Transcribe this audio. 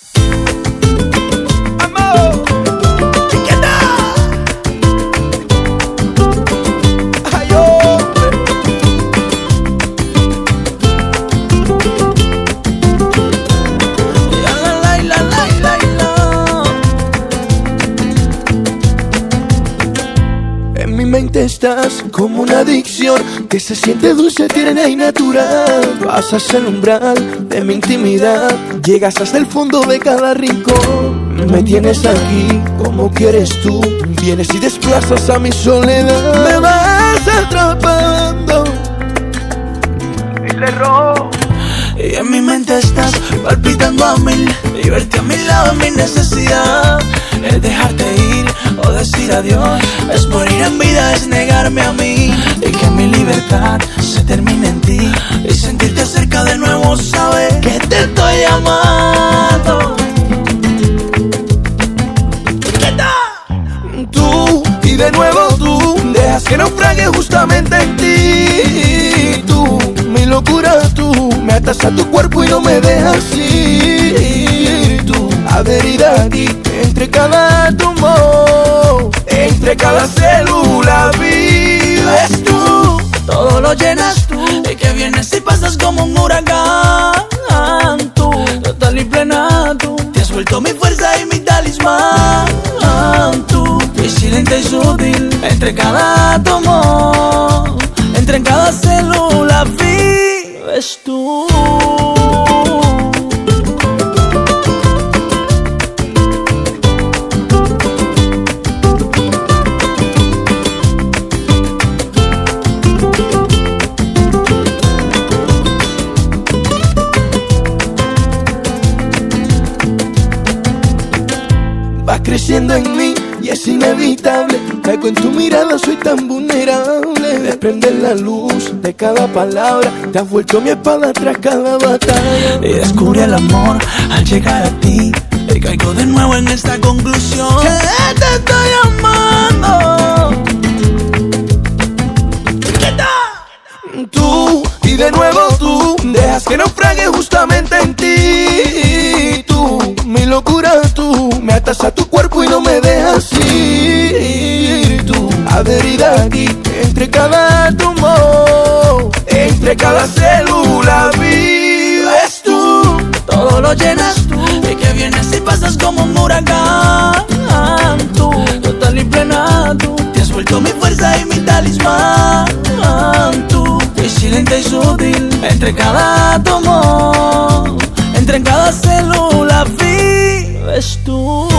Amor, chiquita. Ay, hombre. En mi mente estás como una adicción que se siente dulce, tierna y natural. Pasas el umbral de mi intimidad, llegas hasta el fondo de cada rincón. Me tienes aquí como quieres tú, vienes y desplazas a mi soledad. Me vas atrapando y le robo. Y en mi mente estás palpitando a mil, y verte a mi lado es mi necesidad. Es dejarte ir o decir adiós, es morir en vida, es negarme a mí. Y que mi libertad se termine en ti, y sentirte cerca de nuevo, saber que te estoy llamando. ¡Chiquita! Tú, y de nuevo tú, dejas que naufrague justamente en ti. Tú, mi locura, tú, me atas a tu cuerpo y no me dejas ir. Tú, adherida aquí, entre cada átomo, entre cada célula vives tú. Todo lo llenas tú, y que vienes y pasas como un huracán. Tú, total y plena tú, te has vuelto mi fuerza y mi talismán. Tú, vigilante y sutil, entre cada átomo, entre cada célula vives tú. Vas creciendo en mí y es inevitable. Caigo en tu mirada, soy tan vulnerable. Desprende la luz de cada palabra, te has vuelto mi espada tras cada batalla. Y descubre el amor al llegar a ti, y caigo de nuevo en esta conclusión: que te estoy amando. ¡Chiquita! Tú, y de nuevo tú, dejas que naufrague justamente en ti. Tú, mi locura, tú, me atas a tu cuerpo y no me dejas ir. Tú, adherida aquí, entre cada átomo, entre cada célula vives tú. Todo lo llenas tú, y que vienes y pasas como un huracán. Tú, total y plena tú, te has vuelto mi fuerza y mi talismán. Tú, vigilante y sutil, entre cada átomo, entre cada célula vives tú.